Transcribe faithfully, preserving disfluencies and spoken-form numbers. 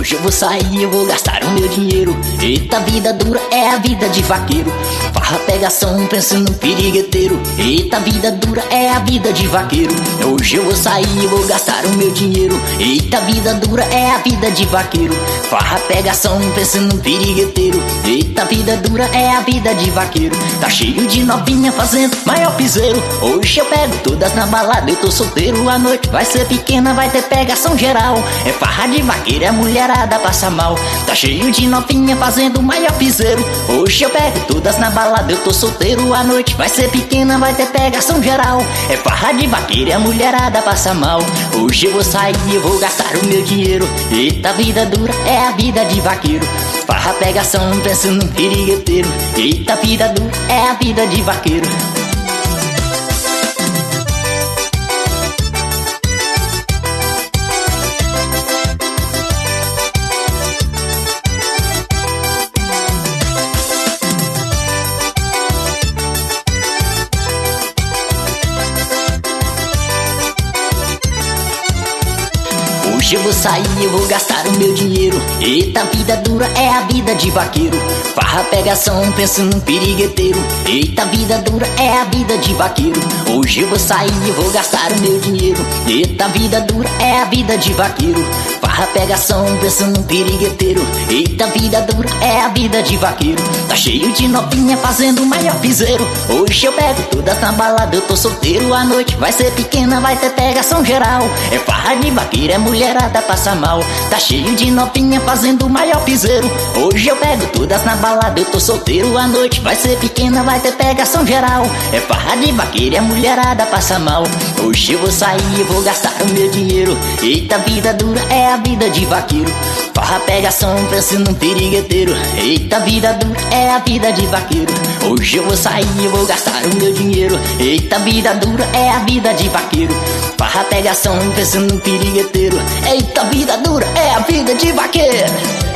Hoje eu vou sair, eu vou gastar o meu dinheiro. Eita, vida dura é a vida de vaqueiro. Farra, pegação, pensando no pirigueteiro. Eita, vida dura é a vida de vaqueiro. Hoje eu vou sair, eu vou gastar o meu dinheiro. Eita, vida dura é a vida de vaqueiro. Farra, pegação, pensando no pirigueteiro. Eita, vida dura é a vida de vaqueiro. Tá cheio de novinha fazendo maior piseiro. Hoje eu pego todas na balada, eu tô solteiro. A noite vai ser pequena, vai ter pegação geral. É farra de vaqueiro, é mulherada passa mal. Tá cheio de novinha fazendo maior piseiro. Hoje eu pego todas na balada, eu tô solteiro. A noite vai ser pequena, vai ter pegação geral. É farra de vaqueiro, é mulherada passa mal. Hoje eu vou sair, eu vou gastar o meu dinheiro. Eita, vida dura é a vida de vaqueiro. Farra, pegação, pensando no pirigueteiro. Eita, vida dura é a vida de vaqueiro. Hoje eu vou sair, eu vou gastar o meu dinheiro. Eita, vida dura é a vida de vaqueiro. Farra, pegação, pensando no pirigueteiro. Eita, vida dura é a vida de vaqueiro. Hoje eu vou sair, eu vou gastar o meu dinheiro. Eita, vida dura é a vida de vaqueiro. Farra, pegação, pensando no pirigueteiro. Eita, vida dura é a vida de vaqueiro. Tá cheio de novinha fazendo maior piseiro. Hoje eu pego todas na balada, eu tô solteiro. A noite vai ser pequena, vai ter pegação geral. É farra de vaqueiro, é mulherada passa mal. Tá cheio de novinha fazendo maior piseiro. Hoje eu pego todas na balada, eu tô solteiro. A noite vai ser pequena, vai ter pegação geral. É farra de vaqueiro, é mulherada passa mal. Hoje eu vou sair, eu vou gastar o meu dinheiro. Eita, vida dura é a vida de vaqueiro. Farra, pegação, pensando no pirigueteiro. Eita, vida dura é a vida de vaqueiro. Hoje eu vou sair, eu vou gastar o meu dinheiro. Eita, vida dura é a vida de vaqueiro. Farra, pegação, pensando no pirigueteiro. Eita, vida dura é a vida de vaqueiro.